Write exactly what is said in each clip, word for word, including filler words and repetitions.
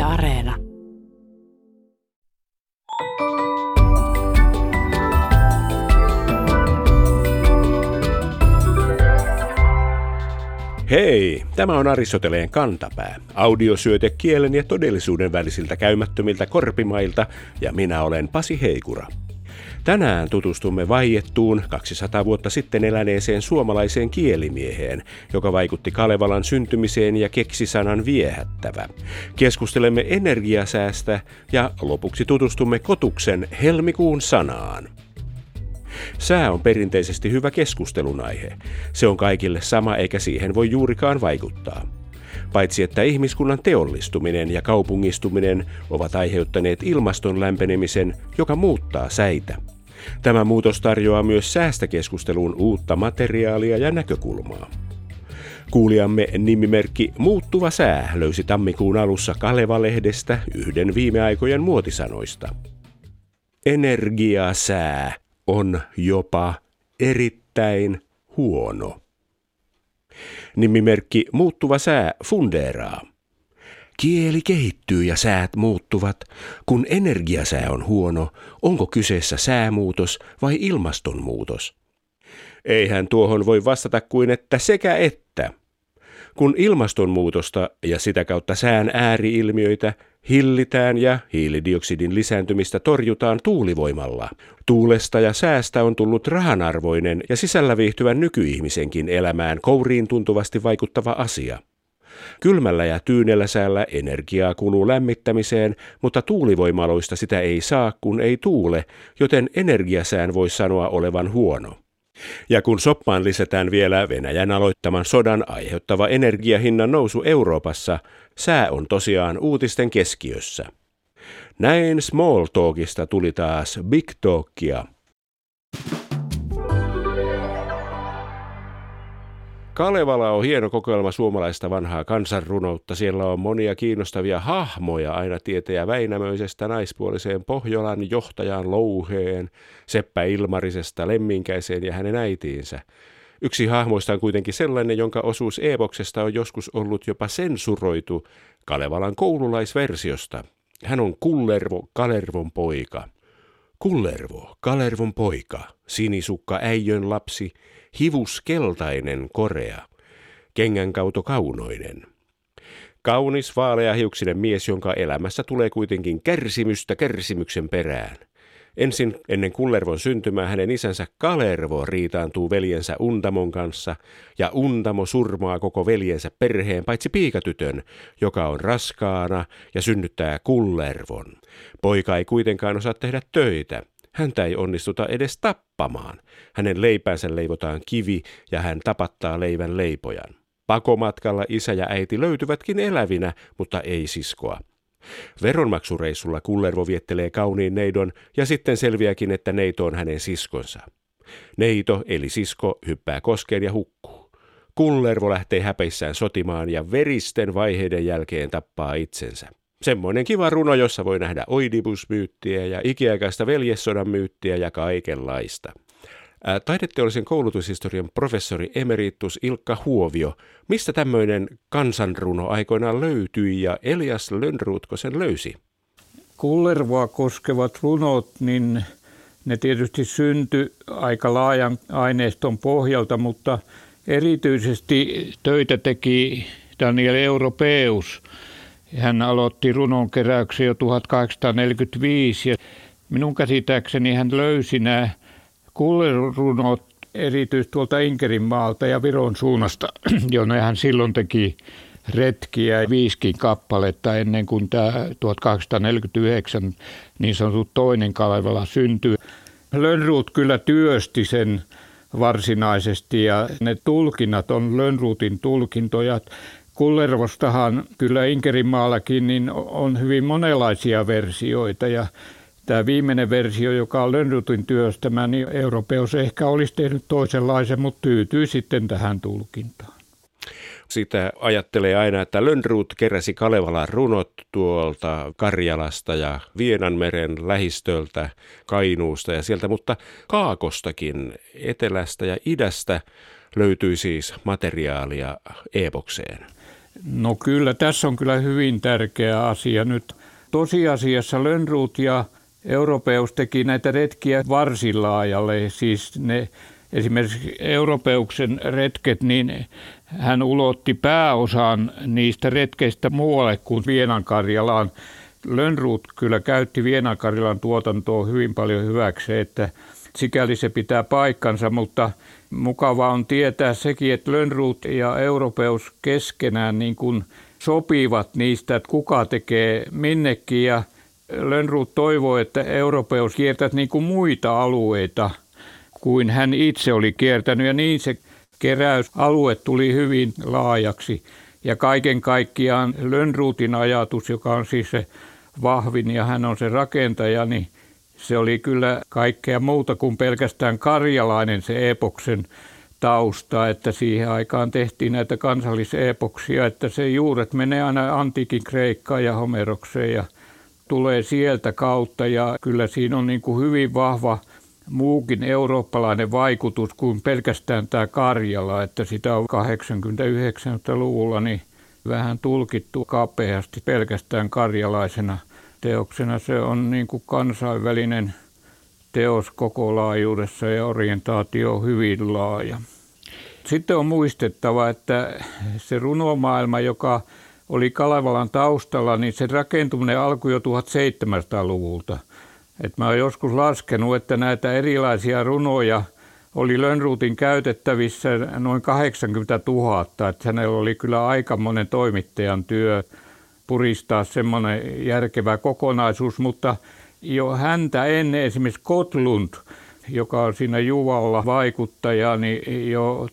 Areena. Hei, tämä on Aristoteleen kantapää. Audiosyöte kielen ja todellisuuden välisiltä käymättömiltä korpimailta ja minä olen Pasi Heikura. Tänään tutustumme vaiettuun kaksisataa vuotta sitten eläneeseen suomalaiseen kielimieheen, joka vaikutti Kalevalan syntymiseen ja keksi sanan viehättävä. Keskustelemme energiasäästä ja lopuksi tutustumme Kotuksen helmikuun sanaan. Sää on perinteisesti hyvä keskustelun aihe. Se on kaikille sama eikä siihen voi juurikaan vaikuttaa. Paitsi että ihmiskunnan teollistuminen ja kaupungistuminen ovat aiheuttaneet ilmaston lämpenemisen, joka muuttaa säitä. Tämä muutos tarjoaa myös säästä keskusteluun uutta materiaalia ja näkökulmaa. Kuulijamme nimimerkki Muuttuva sää löysi tammikuun alussa Kaleva-lehdestä yhden viime aikojen muotisanoista. Energiasää on jopa erittäin huono. Nimimerkki Muuttuva sää fundeeraa. Kieli kehittyy ja säät muuttuvat. Kun energiasää on huono, onko kyseessä säämuutos vai ilmastonmuutos? Eihän tuohon voi vastata kuin että sekä että. Kun ilmastonmuutosta ja sitä kautta sään ääriilmiöitä hillitään ja hiilidioksidin lisääntymistä torjutaan tuulivoimalla. Tuulesta ja säästä on tullut rahanarvoinen ja sisällä viihtyvän nykyihmisenkin elämään kouriin tuntuvasti vaikuttava asia. Kylmällä ja tyynellä säällä energiaa kuluu lämmittämiseen, mutta tuulivoimaloista sitä ei saa, kun ei tuule, joten energiasään voi sanoa olevan huono. Ja kun soppaan lisätään vielä Venäjän aloittaman sodan aiheuttava energiahinnan nousu Euroopassa, sää on tosiaan uutisten keskiössä. Näin small talkista tuli taas big talkia. Kalevala on hieno kokoelma suomalaista vanhaa kansanrunoutta. Siellä on monia kiinnostavia hahmoja aina Tietäjä Väinämöisestä naispuoliseen Pohjolan johtajaan Louheen, Seppä Ilmarisesta Lemminkäiseen ja hänen äitiinsä. Yksi hahmoista on kuitenkin sellainen, jonka osuus e-boksesta on joskus ollut jopa sensuroitu Kalevalan koululaisversiosta. Hän on Kullervo, Kalervon poika. Kullervo, Kalervon poika, sinisukka äijön lapsi, hivus keltainen korea, kengänkauto kaunoinen. Kaunis vaaleahiuksinen mies, jonka elämässä tulee kuitenkin kärsimystä kärsimyksen perään. Ensin ennen Kullervon syntymää hänen isänsä Kalervo riitaantuu veljensä Untamon kanssa ja Untamo surmaa koko veljensä perheen paitsi piikatytön, joka on raskaana ja synnyttää Kullervon. Poika ei kuitenkaan osaa tehdä töitä. Häntä ei onnistuta edes tappamaan. Hänen leipäänsä leivotaan kivi ja hän tapattaa leivän leipojan. Pakomatkalla isä ja äiti löytyvätkin elävinä, mutta ei siskoa. Veronmaksureissulla Kullervo viettelee kauniin neidon ja sitten selviääkin, että neito on hänen siskonsa. Neito eli sisko hyppää koskeen ja hukkuu. Kullervo lähtee häpeissään sotimaan ja veristen vaiheiden jälkeen tappaa itsensä. Semmoinen kiva runo, jossa voi nähdä Oidipus-myyttiä ja ikiaikaista veljessodan myyttiä ja kaikenlaista. Ää, taideteollisen koulutushistorian professori emeritus Ilkka Huovio, mistä tämmöinen kansanruno aikoinaan löytyi ja Elias Lönnrotko sen löysi? Kullervoa koskevat runot, niin ne tietysti syntyi aika laajan aineiston pohjalta, mutta erityisesti töitä teki Daniel Europeus. Hän aloitti runonkeräyksen jo tuhatkahdeksansataaneljäkymmentäviisi ja minun käsittääkseni hän löysi nämä kullervonrunot erityisesti tuolta Inkerinmaalta ja Viron suunnasta, jonne hän silloin teki retkiä viisikin kappaletta ennen kuin tämä tuhatkahdeksansataaneljäkymmentäyhdeksän niin sanottu toinen Kalevala syntyi. Lönnrot kyllä työsti sen varsinaisesti ja ne tulkinnat on Lönnrotin tulkintoja. Kullervostahan kyllä Inkerinmaallakin niin on hyvin monenlaisia versioita ja tämä viimeinen versio, joka on Lönnrotin työstämä, niin Europeus ehkä olisi tehnyt toisenlaisen, mutta tyytyi sitten tähän tulkintaan. Sitä ajattelee aina, että Lönnrot keräsi Kalevalan runot tuolta Karjalasta ja Vienanmeren lähistöltä, Kainuusta ja sieltä, mutta Kaakostakin, etelästä ja idästä löytyi siis materiaalia e-bokseen. No kyllä, tässä on kyllä hyvin tärkeä asia nyt. Tosiasiassa Lönnrot ja Europeus teki näitä retkiä varsin laajalle. Siis ne, esimerkiksi Europeuksen retket, niin hän ulotti pääosan niistä retkeistä muualle kuin Vienankarjalaan. Lönnrot kyllä käytti Vienankarjalan tuotantoa hyvin paljon hyväksi, että sikäli se pitää paikkansa, mutta mukava on tietää sekin, että Lönnrot ja Europeus keskenään niin kuin sopivat niistä, että kuka tekee minnekin, ja Lönnrot toivoi, että Europeus kiertäisi niin kuin muita alueita kuin hän itse oli kiertänyt, ja niin se keräysalue tuli hyvin laajaksi. Ja kaiken kaikkiaan Lönnrotin ajatus, joka on siis se vahvin ja hän on se rakentaja, niin se oli kyllä kaikkea muuta kuin pelkästään karjalainen se epoksen tausta, että siihen aikaan tehtiin näitä kansallisepoksia, että se juuret menee aina antiikin Kreikkaan ja Homerokseen ja tulee sieltä kautta, ja kyllä siinä on niin kuin hyvin vahva muukin eurooppalainen vaikutus kuin pelkästään tämä Karjala, että sitä on kahdeksankymmentä-yhdeksänkymmentäluvulla niin vähän tulkittu kapeasti pelkästään karjalaisena teoksena. Se on niin kuin kansainvälinen teos koko laajuudessa ja orientaatio on hyvin laaja. Sitten on muistettava, että se runomaailma, joka oli Kalevalan taustalla, niin se rakentuminen alkoi jo tuhatseitsemänsataaluvulta. Et mä oon joskus laskenut, että näitä erilaisia runoja oli Lönnrotin käytettävissä noin kahdeksankymmentätuhatta. Että hänellä oli kyllä aikamoinen toimittajan työ puristaa semmoinen järkevä kokonaisuus, mutta jo häntä ennen esimerkiksi Gottlund, joka on siinä Juvalla vaikuttaja, niin jo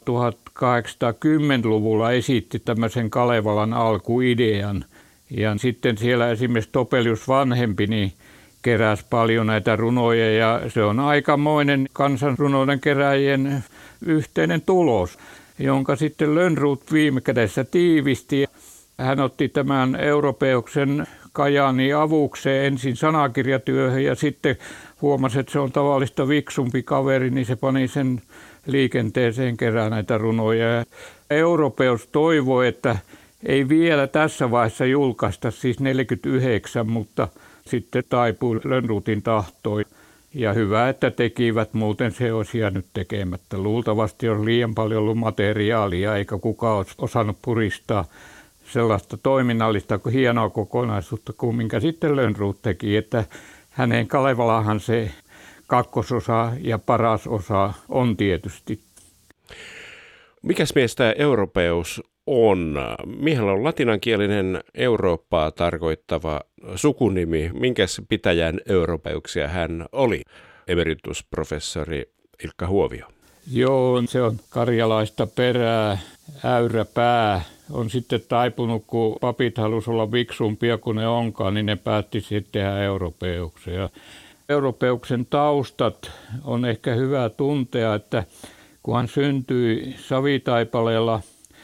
tuhatkahdeksansataakymmentäluvulla esitti tämmöisen Kalevalan alkuidean. Ja sitten siellä esimerkiksi Topelius vanhempi niin keräsi paljon näitä runoja, ja se on aikamoinen kansanrunoiden keräjien yhteinen tulos, jonka sitten Lönnrot viime kädessä tiivisti. Hän otti tämän Europeuksen Kajaani avukseen ensin sanakirjatyöhön ja sitten huomasi, että se on tavallista fiksumpi kaveri, niin se pani sen liikenteeseen kerää näitä runoja. Europeus toivoi, että ei vielä tässä vaiheessa julkaista, siis neljäkymmentäyhdeksän, mutta sitten taipui Lönnrotin tahtoon. Ja hyvä, että tekivät, muuten se olisi jäänyt tekemättä. Luultavasti on liian paljon ollut materiaalia, eikä kukaan olisi osannut puristaa sellaista toiminnallista kuin hienoa kokonaisuutta kuin minkä sitten Lönnrot teki, että hänen Kalevalahan se kakkososa ja paras osa on tietysti. Mikäs mies tämä Europeus on? Miehellä on latinankielinen Eurooppaa tarkoittava sukunimi. Minkäs pitäjän Europeuksia hän oli? Emeritusprofessori Ilkka Huovio. Joo, se on karjalaista perää, äyräpää. On sitten taipunut, kun papit halusi olla viksumpia kuin ne onkaan, niin ne päätti sitten tehdä Europeuksia. Europeuksen taustat on ehkä hyvä tuntea, että kun hän syntyi Savitaipaleella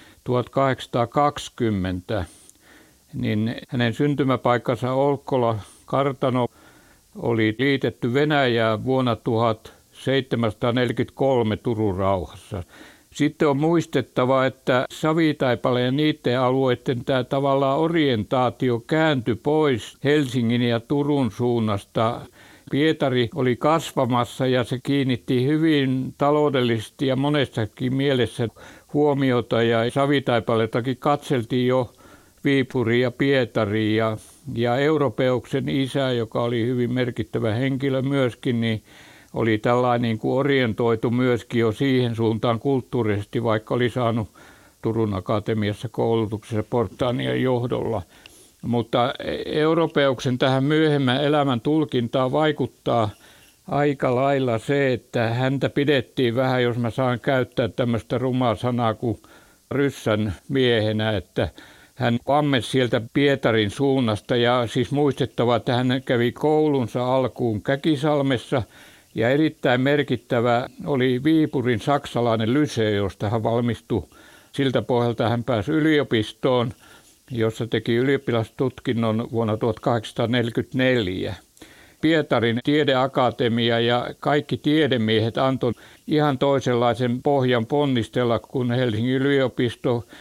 tuhatkahdeksansataakaksikymmentä, niin hänen syntymäpaikkansa Olkkola kartano oli liitetty Venäjään vuonna tuhatseitsemänsataaneljäkymmentäkolme Turun rauhassa. Sitten on muistettava, että Savitaipale ja niiden alueiden tämä tavallaan orientaatio kääntyi pois Helsingin ja Turun suunnasta. Pietari oli kasvamassa ja se kiinnitti hyvin taloudellisesti ja monessakin mielessä huomiota, ja Savitaipaletakin katseltiin jo Viipuriin ja Pietariin, ja, ja Europeuksen isä, joka oli hyvin merkittävä henkilö myöskin, niin oli tällainen niin kuin orientoitu myöskin jo siihen suuntaan kulttuurisesti, vaikka oli saanut Turun Akatemiassa koulutuksessa Portaanian johdolla. Mutta Europeuksen tähän myöhemmän elämän tulkintaan vaikuttaa aika lailla se, että häntä pidettiin vähän, jos mä saan käyttää tämmöistä rumaa sanaa kuin ryssän miehenä, että hän ammesi sieltä Pietarin suunnasta, ja siis muistettava, että hän kävi koulunsa alkuun Käkisalmessa, ja erittäin merkittävä oli Viipurin saksalainen lysee, josta hän valmistui. Siltä pohjalta hän pääsi yliopistoon, jossa teki ylioppilastutkinnon vuonna tuhatkahdeksansataaneljäkymmentäneljä. Pietarin tiedeakatemia ja kaikki tiedemiehet antoi ihan toisenlaisen pohjan ponnistella kuin Helsingin yliopisto,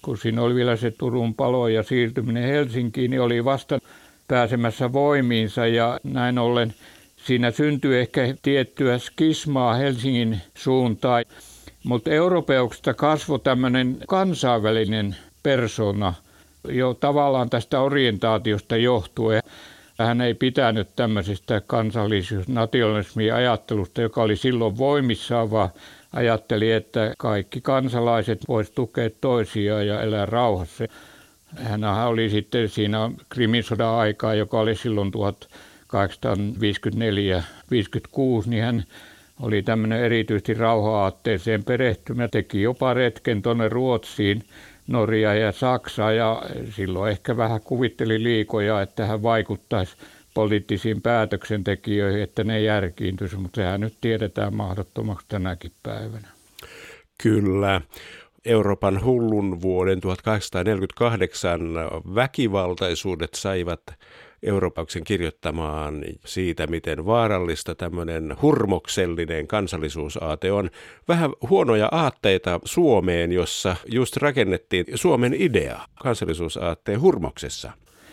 kun siinä oli vielä se Turun palo ja siirtyminen Helsinkiin, niin oli vasta pääsemässä voimiinsa ja näin ollen siinä syntyi ehkä tiettyä skismaa Helsingin suuntaan. Mutta Europeuksesta kasvoi tämmöinen kansainvälinen persona jo tavallaan tästä orientaatiosta johtuen. Hän ei pitänyt tämmöisestä kansallisuus-nationalismin ajattelusta, joka oli silloin voimissaan, vaan ajatteli, että kaikki kansalaiset voisivat tukea toisiaan ja elää rauhassa. Hän oli sitten siinä Krimin sodan aikaa, joka oli silloin tuhatkahdeksansataaviisikymmentäneljä viisikymmentäkuusi, niin hän oli tämmöinen erityisesti rauha-aatteeseen perehtymä, teki jopa retken tuonne Ruotsiin, Norjaan ja Saksaan ja silloin ehkä vähän kuvitteli liikoja, että hän vaikuttaisi poliittisiin päätöksentekijöihin, että ne järkiintyisi, mutta sehän nyt tiedetään mahdottomaksi tänäkin päivänä. Kyllä. Euroopan hullun vuoden tuhatkahdeksansataaneljäkymmentäkahdeksan väkivaltaisuudet saivat Europauksen kirjoittamaan siitä, miten vaarallista tämmöinen hurmoksellinen kansallisuusaate on. Vähän huonoja aatteita Suomeen, jossa just rakennettiin Suomen idea kansallisuusaatteen hurmoksessa.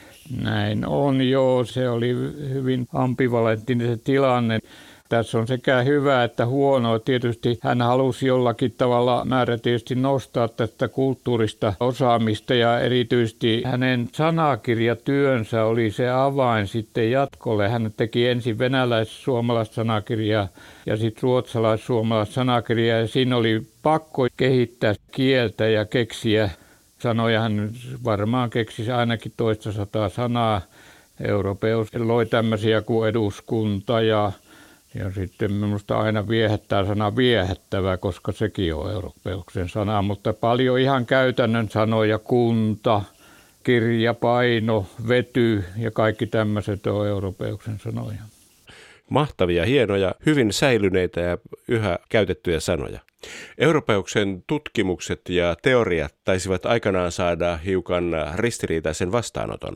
Näin on, joo. Se oli hyvin ambivalenttinen se tilanne. Tässä on sekä hyvä että huono. Tietysti hän halusi jollakin tavalla määrätietoisesti nostaa tästä kulttuurista osaamista ja erityisesti hänen sanakirjatyönsä oli se avain sitten jatkolle. Hän teki ensin venäläis-suomalaista sanakirjaa ja sitten ruotsalais-suomalaista sanakirjaa ja siinä oli pakko kehittää kieltä ja keksiä sanoja. Hän varmaan keksisi ainakin toista sataa sanaa. Europeus loi tämmöisiä kuin eduskunta ja Ja sitten minusta aina viehättää sana viehättävä, koska sekin on europeuksen sana, mutta paljon ihan käytännön sanoja, kunta, kirja, paino, vety ja kaikki tämmöiset on europeuksen sanoja. Mahtavia, hienoja, hyvin säilyneitä ja yhä käytettyjä sanoja. Europeuksen tutkimukset ja teoriat taisivat aikanaan saada hiukan ristiriitaisen vastaanoton.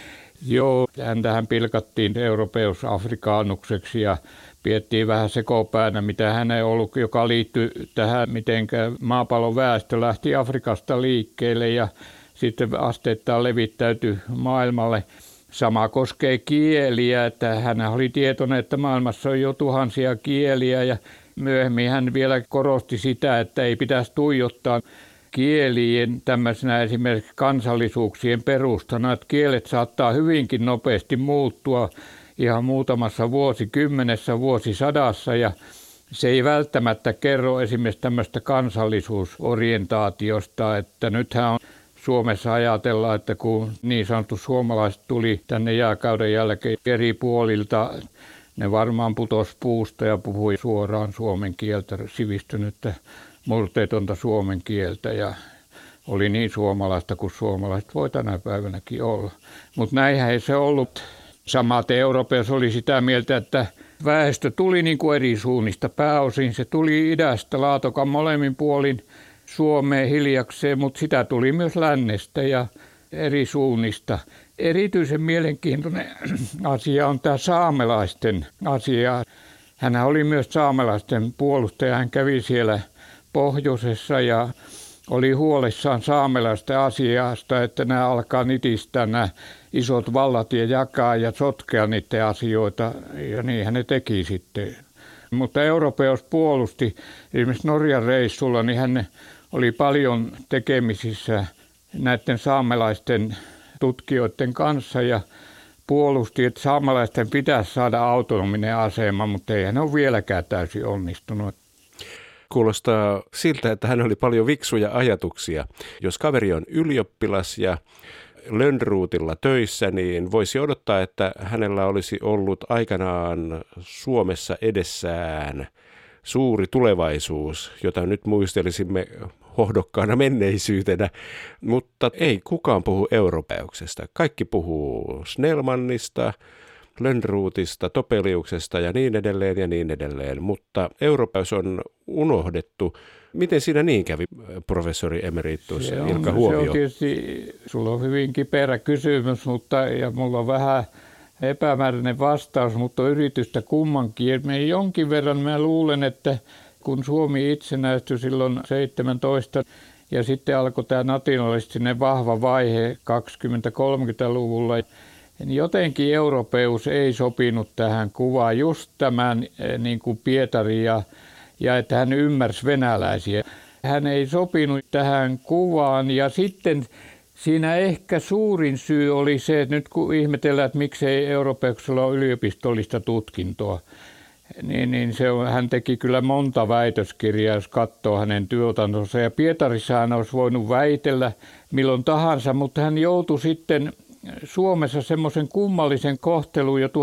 Joo, häntähän pilkattiin europeus afrikaanukseksi ja piettiin vähän sekopäänä, mitä hän ei ollut, joka liittyi tähän, miten maapallon väestö lähti Afrikasta liikkeelle ja sitten asteittain levittäytyi maailmalle. Sama koskee kieliä, että hän oli tietoinen, että maailmassa on jo tuhansia kieliä ja myöhemmin hän vielä korosti sitä, että ei pitäisi tuijottaa kielien tämmöisenä esimerkiksi kansallisuuksien perustana, että kielet saattaa hyvinkin nopeasti muuttua ihan muutamassa vuosikymmenessä, vuosisadassa ja se ei välttämättä kerro esimerkiksi tämmöistä kansallisuusorientaatiosta, että nythän on Suomessa ajatellaan, että kun niin sanottu suomalaiset tuli tänne jääkauden jälkeen eri puolilta, ne varmaan putosi puusta ja puhui suoraan suomen kieltä, sivistynyttä murteetonta suomen kieltä ja oli niin suomalaista kuin suomalaiset voi tänä päivänäkin olla. Mutta näinhän ei se ollut. Samaten Euroopassa oli sitä mieltä, että väestö tuli niin kuin eri suunnista. Pääosin se tuli idästä Laatokan molemmin puolin Suomeen hiljakseen, mutta sitä tuli myös lännestä ja eri suunnista. Erityisen mielenkiintoinen asia on tämä saamelaisten asia. Hän oli myös saamelaisten puolustaja. Hän kävi siellä pohjoisessa ja oli huolissaan saamelaisten asiasta, että nämä alkaa nitistää nämä isot vallat ja jakaa ja sotkea niiden asioita, ja niinhän ne teki sitten. Mutta europeus puolusti, esimerkiksi Norjan reissulla, niin hän oli paljon tekemisissä näiden saamelaisten tutkijoiden kanssa ja puolusti, että saamelaisten pitäisi saada autonominen asema, mutta eihän ne ole vieläkään täysin onnistunut. Kuulostaa siltä, että hän oli paljon viksuja ajatuksia. Jos kaveri on ylioppilas ja Lönnruutilla töissä, niin voisi odottaa, että hänellä olisi ollut aikanaan Suomessa edessään suuri tulevaisuus, jota nyt muistelisimme hohdokkaana menneisyytenä, mutta ei kukaan puhu europeuksesta. Kaikki puhuu Snellmanista, Lönnruutista, Topeliuksesta ja niin edelleen ja niin edelleen, mutta europeus on unohdettu. Miten siinä niin kävi, professori emeritus Ilkka Huomio? Se on tietysti, sulla on hyvin kiperä kysymys, mutta ja mulla on vähän epämääräinen vastaus, mutta yritystä kummankin. Me jonkin verran mä luulen, että kun Suomi itsenäistyi silloin seitsemäntoista Ja sitten alkoi tämä nationalistinen vahva vaihe kaksikymmentä-kolmekymmentäluvulla. Jotenkin europeus ei sopinut tähän kuvaan, just tämän niin kuin Pietari ja, ja että hän ymmärsi venäläisiä. Hän ei sopinut tähän kuvaan ja sitten siinä ehkä suurin syy oli se, että nyt kun ihmetellään, että miksei europeuksella ole yliopistollista tutkintoa, niin, niin se on, hän teki kyllä monta väitöskirjaa, jos katsoo hänen työtantonsa. Ja Pietarissa hän olisi voinut väitellä milloin tahansa, mutta hän joutui sitten Suomessa semmoisen kummallisen kohtelun jo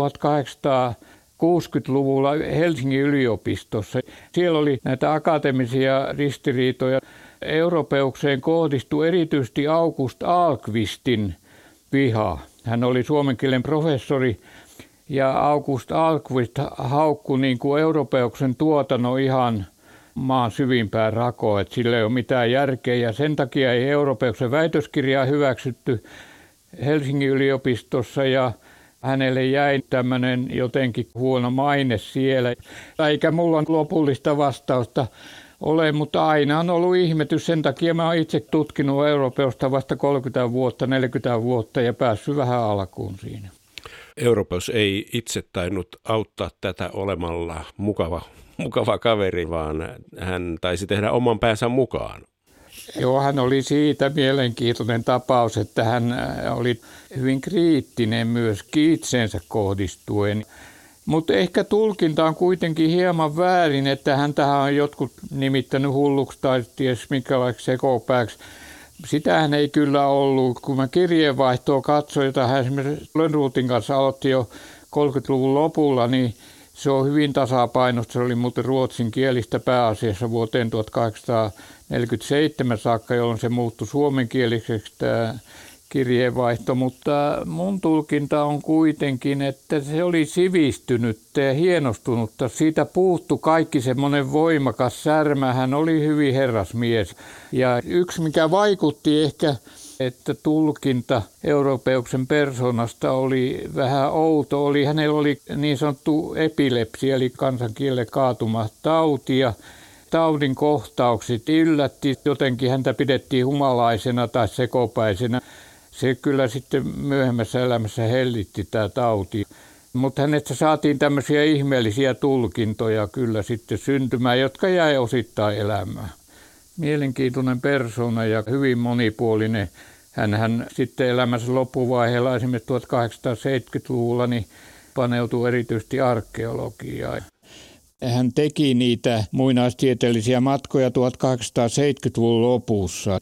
tuhatkahdeksansataakuusikymmentäluvulla Helsingin yliopistossa. Siellä oli näitä akateemisia ristiriitoja. Europeukseen kohdistui erityisesti August Ahlqvistin viha. Hän oli suomen kielen professori ja August Ahlqvist haukkui niin kuin europeuksen tuotannon ihan maan syvimpään rakoon, että sillä ei ole mitään järkeä ja sen takia ei europeuksen väitöskirjaa hyväksytty Helsingin yliopistossa ja hänelle jäi tämmöinen jotenkin huono maine siellä. Eikä mulla lopullista vastausta ole, mutta aina on ollut ihmetys. Sen takia mä oon itse tutkinut europeusta vasta kolmekymmentä vuotta, neljäkymmentä vuotta ja päässyt vähän alkuun siinä. Europeus ei itse tainnut auttaa tätä olemalla mukava, mukava kaveri, vaan hän taisi tehdä oman päänsä mukaan. Joo, hän oli siitä mielenkiintoinen tapaus, että hän oli hyvin kriittinen myös itseensä kohdistuen. Mutta ehkä tulkinta on kuitenkin hieman väärin, että hän tähän on jotkut nimittänyt hulluksi tai ties minkälaiseksi sekopääksi. Sitähän ei kyllä ollut. Kun mä kirjeenvaihtoa katsoin, jota hän esimerkiksi Lönnrotin kanssa aloitti jo kolmekymmentäluvun lopulla, niin se on hyvin tasapainosta. Se oli muuten ruotsinkielistä pääasiassa vuoteen tuhatkahdeksansataaneljäkymmentäseitsemän saakka, jolloin se muuttui suomenkieliseksi tämä kirjeenvaihto, mutta mun tulkinta on kuitenkin, että se oli sivistynyttä ja hienostunutta. Siitä puuttui kaikki semmoinen voimakas särmä. Hän oli hyvin herrasmies. Ja yksi, mikä vaikutti ehkä, että tulkinta europeuksen persoonasta oli vähän outo, oli hänellä oli niin sanottu epilepsia, eli kansankielelle kaatumatauti. Ja taudin kohtaukset yllätti, jotenkin häntä pidettiin humalaisena tai sekopäisenä. Se kyllä sitten myöhemmässä elämässä hellitti tämä tauti. Mutta hänestä saatiin tämmöisiä ihmeellisiä tulkintoja kyllä sitten syntymään, jotka jäi osittain elämään. Mielenkiintoinen persoona ja hyvin monipuolinen. Hänhän sitten elämänsä loppuvaiheella esimerkiksi tuhatkahdeksansataaseitsemänkymmentäluvulla niin paneutui erityisesti arkeologiaan. Hän teki niitä muinaistieteellisiä matkoja tuhatkahdeksansataaseitsemänkymmentäluvun lopussa.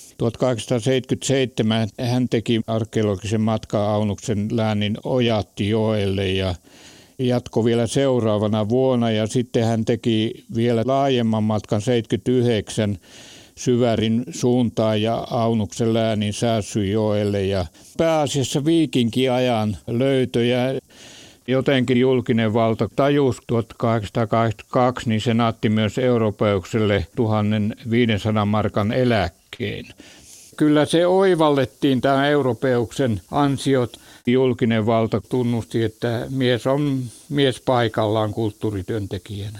tuhatkahdeksansataaseitsemänkymmentäseitsemän hän teki arkeologisen matkan Aunuksen läänin Ojattijoelle ja jatkoi vielä seuraavana vuonna. Ja sitten hän teki vielä laajemman matkan seitsemänkymmentäyhdeksän Syvärin suuntaan ja Aunuksen läänin Säässyjoelle. Ja pääasiassa viikinkiajan löytöjä. Jotenkin julkinen valta tajusi tuhatkahdeksansataakahdeksankymmentäkaksi, niin se naatti myös europeukselle tuhatviisisataa markan eläkkeen. Kyllä se oivallettiin tämän europeuksen ansiot. Julkinen valta tunnusti, että mies on mies paikallaan kulttuurityöntekijänä.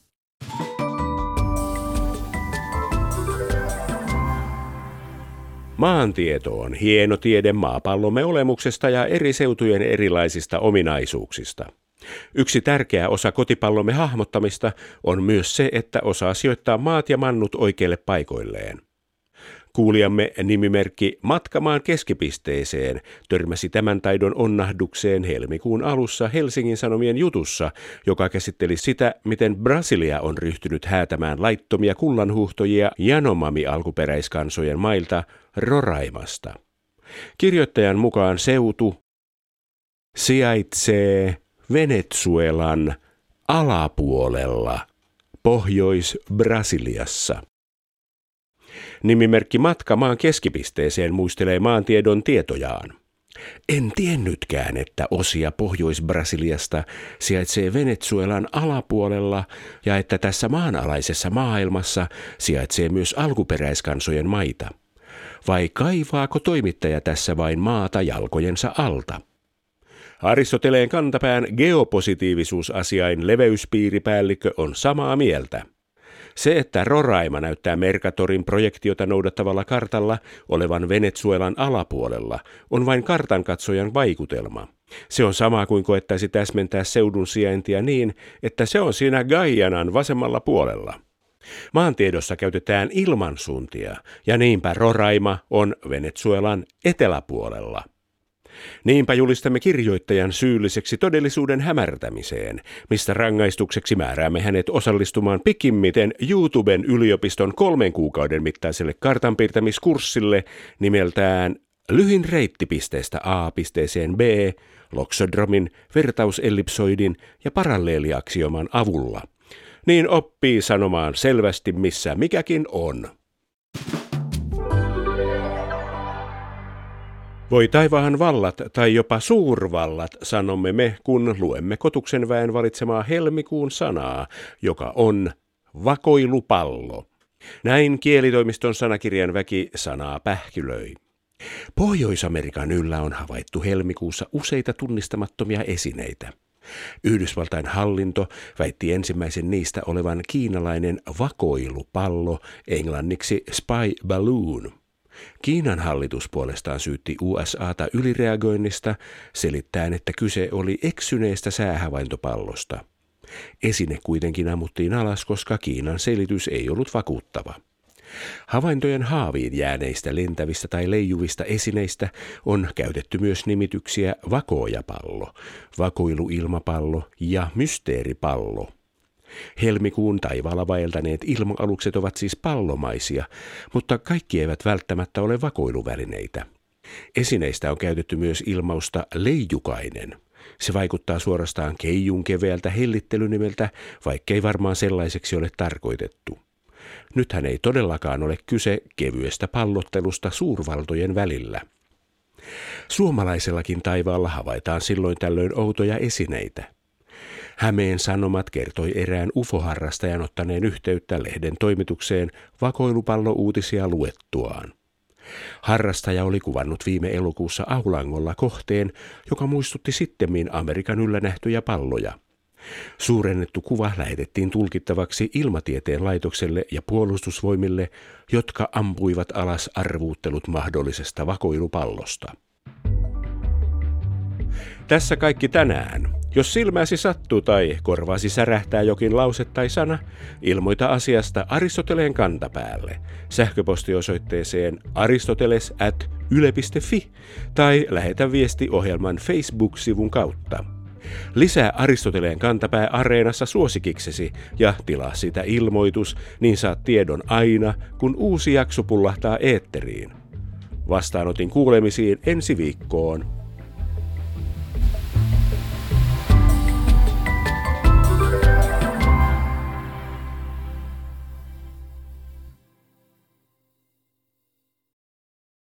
Maantieto on hieno tiede maapallomme olemuksesta ja eri seutujen erilaisista ominaisuuksista. Yksi tärkeä osa kotipallomme hahmottamista on myös se, että osaa sijoittaa maat ja mannut oikeille paikoilleen. Kuulijamme nimimerkki Matkamaan keskipisteeseen törmäsi tämän taidon onnahdukseen helmikuun alussa Helsingin Sanomien jutussa, joka käsitteli sitä, miten Brasilia on ryhtynyt häätämään laittomia kullanhuuhtojia Yanomami-alkuperäiskansojen mailta Roraimasta. Kirjoittajan mukaan seutu sijaitsee Venezuelan alapuolella Pohjois-Brasiliassa. Nimimerkki Matka maan keskipisteeseen muistelee maantiedon tietojaan. En tiennytkään, että osia Pohjois-Brasiliasta sijaitsee Venezuelan alapuolella ja että tässä maanalaisessa maailmassa sijaitsee myös alkuperäiskansojen maita. Vai kaivaako toimittaja tässä vain maata jalkojensa alta? Aristoteleen kantapään geopositiivisuusasiain leveyspiiripäällikkö on samaa mieltä. Se, että Roraima näyttää Mercatorin projektiota noudattavalla kartalla olevan Venezuelan alapuolella, on vain kartankatsojan vaikutelma. Se on sama kuin koettaisi täsmentää seudun sijaintia niin, että se on siinä Guyanan vasemmalla puolella. Maantiedossa käytetään ilmansuuntia, ja niinpä Roraima on Venezuelan eteläpuolella. Niinpä julistamme kirjoittajan syylliseksi todellisuuden hämärtämiseen, mistä rangaistukseksi määräämme hänet osallistumaan pikimmiten YouTuben yliopiston kolmen kuukauden mittaiselle kartanpiirtämiskurssille nimeltään Lyhin reitti pisteestä A pisteeseen B, loksodromin, vertausellipsoidin ja paralleeliaksioman avulla. Niin oppii sanomaan selvästi, missä mikäkin on. Voi taivaan vallat tai jopa suurvallat, sanomme me, kun luemme Kotuksen väen valitsemaa helmikuun sanaa, joka on vakoilupallo. Näin kielitoimiston sanakirjan väki sanaa pähkylöi. Pohjois-Amerikan yllä on havaittu helmikuussa useita tunnistamattomia esineitä. Yhdysvaltain hallinto väitti ensimmäisen niistä olevan kiinalainen vakoilupallo, englanniksi spy balloon. Kiinan hallitus puolestaan syytti U S A:ta ylireagoinnista, selittäen, että kyse oli eksyneestä säähavaintopallosta. Esine kuitenkin ammuttiin alas, koska Kiinan selitys ei ollut vakuuttava. Havaintojen haaviin jääneistä lentävistä tai leijuvista esineistä on käytetty myös nimityksiä vakoojapallo, vakoiluilmapallo ja mysteeripallo. Helmikuun taivaalla vaeltaneet ilma-alukset ovat siis pallomaisia, mutta kaikki eivät välttämättä ole vakoiluvälineitä. Esineistä on käytetty myös ilmausta leijukainen. Se vaikuttaa suorastaan keijun keveältä hellittelynimeltä, vaikkei varmaan sellaiseksi ole tarkoitettu. Nythän ei todellakaan ole kyse kevyestä pallottelusta suurvaltojen välillä. Suomalaisellakin taivaalla havaitaan silloin tällöin outoja esineitä. Hämeen Sanomat kertoi erään ufoharrastajan ottaneen yhteyttä lehden toimitukseen vakoilupallouutisia luettuaan. Harrastaja oli kuvannut viime elokuussa Aulangolla kohteen, joka muistutti sittemmin Amerikan yllä nähtyjä palloja. Suurennettu kuva lähetettiin tulkittavaksi Ilmatieteen laitokselle ja puolustusvoimille, jotka ampuivat alas arvuuttelut mahdollisesta vakoilupallosta. Tässä kaikki tänään. Jos silmäsi sattuu tai korvaasi särähtää jokin lause tai sana, ilmoita asiasta Aristoteleen kantapäälle, sähköpostiosoitteeseen aristoteles at yle piste fi tai lähetä viesti ohjelman Facebook-sivun kautta. Lisää Aristoteleen kantapää Areenassa suosikiksesi ja tilaa sitä ilmoitus, niin saat tiedon aina, kun uusi jakso pullahtaa eetteriin. Vastaanotin kuulemisiin ensi viikkoon.